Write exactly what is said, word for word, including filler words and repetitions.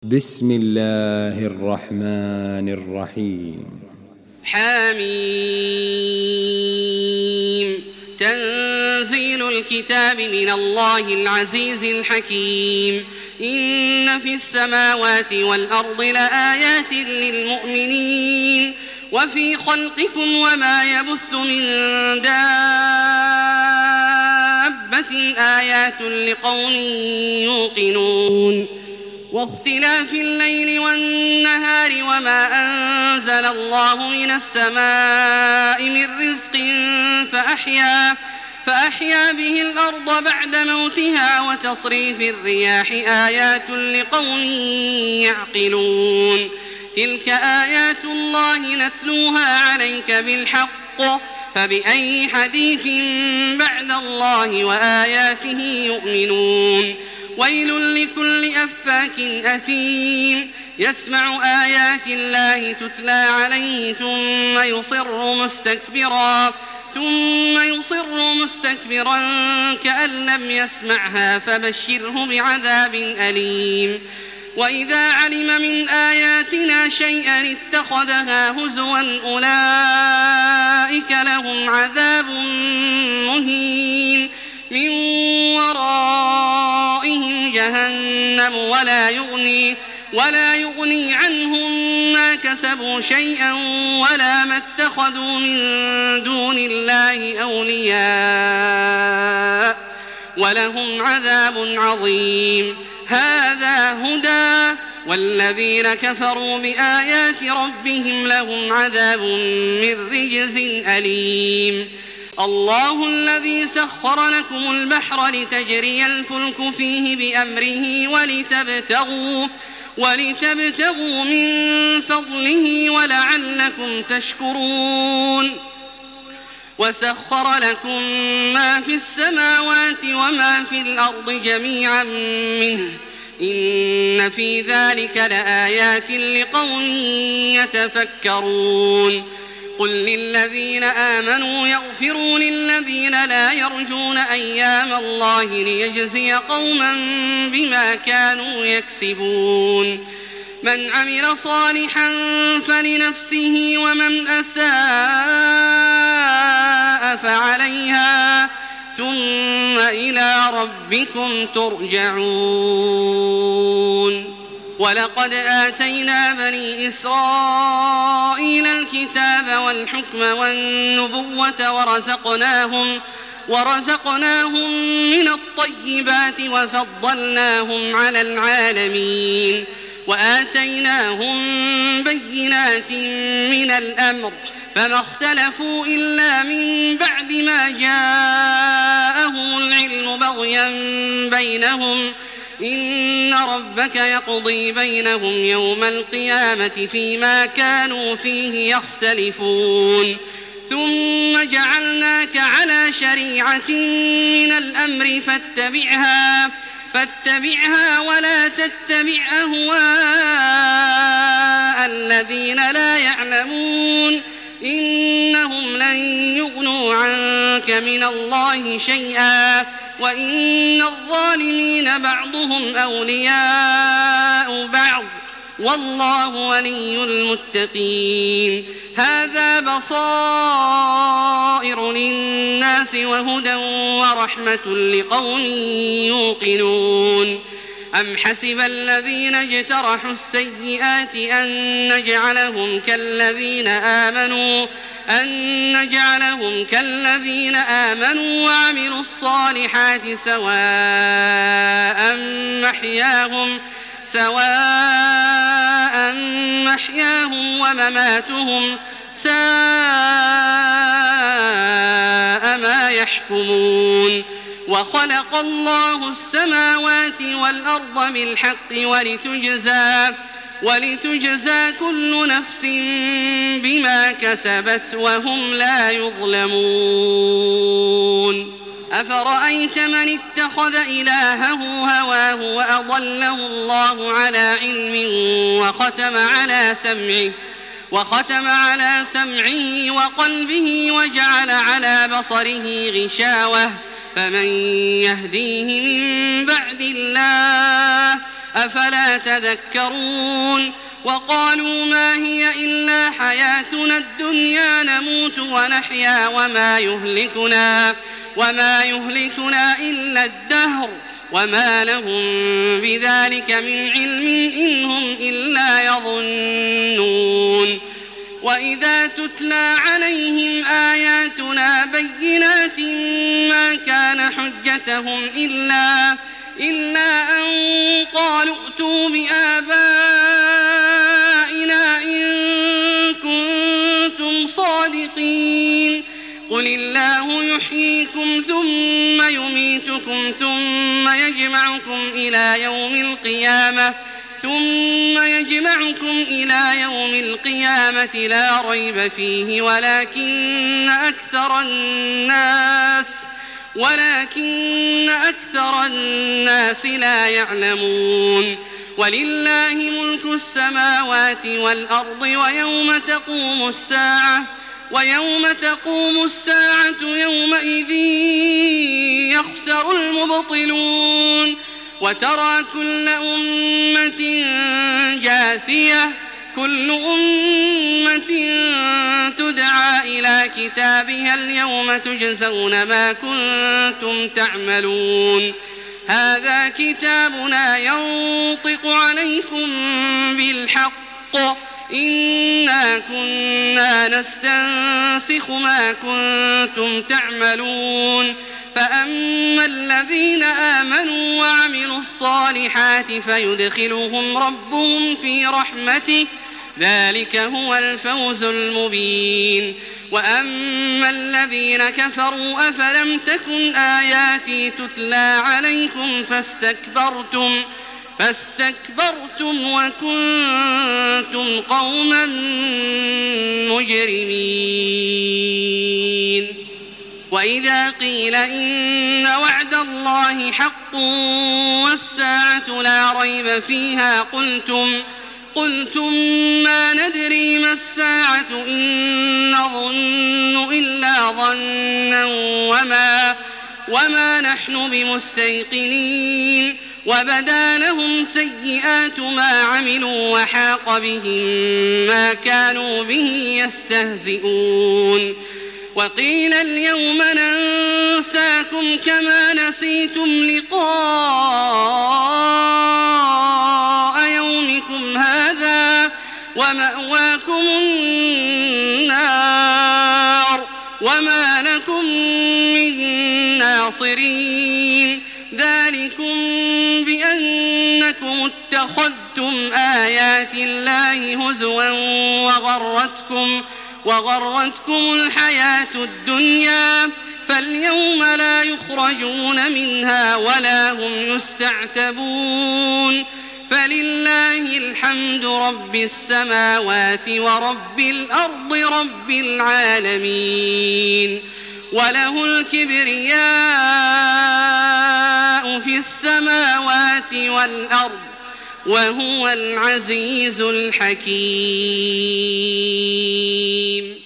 بسم الله الرحمن الرحيم. حميم. تنزيل الكتاب من الله العزيز الحكيم. إن في السماوات والأرض لآيات للمؤمنين وفي خلقكم وما يبث من دابة آيات لقوم يوقنون. واختلاف الليل والنهار وما أنزل الله من السماء من رزق فأحيا, فأحيا به الأرض بعد موتها وتصريف الرياح آيات لقوم يعقلون. تلك آيات الله نتلوها عليك بالحق فبأي حديث بعد الله وآياته يؤمنون. ويل لكل أفاك أثيم يسمع آيات الله تتلى عليه ثم يصر مستكبرا ثم يصر مستكبرا كأن لم يسمعها فبشره بعذاب أليم. وإذا علم من آياتنا شيئا اتخذها هزوا أولئك لهم عذاب مهين من ورائهم جهنم ولا يغني, ولا يغني عنهم ما كسبوا شيئا ولا ما اتخذوا من دون الله أولياء ولهم عذاب عظيم. هذا هدى والذين كفروا بآيات ربهم لهم عذاب من رجز أليم. الله الذي سخر لكم البحر لتجري الفلك فيه بأمره ولتبتغوا, ولتبتغوا من فضله ولعلكم تشكرون. وسخر لكم ما في السماوات وما في الأرض جميعا منه إن في ذلك لآيات لقوم يتفكرون. قل للذين آمنوا يغفروا للذين لا يرجون أيام الله ليجزي قوما بما كانوا يكسبون. من عمل صالحا فلنفسه ومن أساء فعليها ثم إلى ربكم ترجعون. ولقد آتينا بني إسرائيل الكتاب والحكم والنبوة ورزقناهم, ورزقناهم من الطيبات وفضلناهم على العالمين. وآتيناهم بينات من الأمر فما اختلفوا إلا من بعد ما جاءهم العلم بغيا بينهم. إن ربك يقضي بينهم يوم القيامة فيما كانوا فيه يختلفون. ثم جعلناك على شريعة من الأمر فاتبعها, فاتبعها ولا تتبع أهواء الذين لا يعلمون إنهم لن يغنوا عنك من الله شيئا وإن الظالمين بعضهم أولياء بعض والله ولي المتقين. هذا بصائر للناس وهدى ورحمة لقوم يوقنون. أم حسب الذين اجترحوا السيئات أن نجعلهم كالذين آمنوا أن نجعلهم كالذين آمنوا وعملوا الصالحات سواء محياهم سواء محياهم ومماتهم ساء ما يحكمون. وخلق الله السماوات والأرض بالحق ولتجزى, ولتجزى كل نفس بما كسبت وهم لا يظلمون. أفرأيت من اتخذ إلهه هواه وأضله الله على علم وختم على سمعه وختم على سمعه وقلبه وجعل على بصره غشاوة فمن يهديه من بعد الله أفلا تذكرون وقالوا ما هي إلا حياتنا الدنيا نموت ونحيا وما يهلكنا وما يهلكنا إلا الدهر وما لهم بذلك من علم إن هم إلا يظنون وإذا تتلى عليهم آياتنا بينات ما كان حجتهم إلا إلا أن قالوا ائتوا بآبائنا إن كنتم صادقين قل الله يحييكم ثم يميتكم ثم يجمعكم إلى يوم القيامة ثم يجمعكم إلى يوم القيامة لا ريب فيه ولكن أكثر الناس ولكن أكثر الناس لا يعلمون ولله ملك السماوات والأرض ويوم تقوم الساعة ويوم تقوم الساعة يومئذ يخسر المبطلون وترى كل أمة جاثية كل أمة تدعى إلى كتابها اليوم تجزون ما كنتم تعملون هذا كتابنا ينطق عليكم بالحق إنا كنا نستنسخ ما كنتم تعملون فأما الذين آمنوا وعملوا الصالحات فيدخلهم ربهم في رحمته ذلك هو الفوز المبين وأما الذين كفروا أفلم تكن آياتي تتلى عليكم فاستكبرتم فاستكبرتم وكنتم قوما مجرمين وإذا قيل إن وعد الله حق والساعة لا ريب فيها قلتم قلتم ما ندري ما الساعة إن نظن إلا ظنا وما, وما نحن بمستيقنين وبدا لهم سيئات ما عملوا وحاق بهم ما كانوا به يستهزئون وقيل اليوم ننساكم كما نسيتم لقاء يومكم هذا ومأواكم النار وما لكم من ناصرين ذلكم بأنكم اتخذتم آيات الله هزوا وغرتكم وغرتكم الحياة الدنيا فاليوم لا يخرجون منها ولا هم يستعتبون فلله الحمد رب السماوات ورب الأرض رب العالمين وله الكبرياء في السماوات والأرض وهو العزيز الحكيم.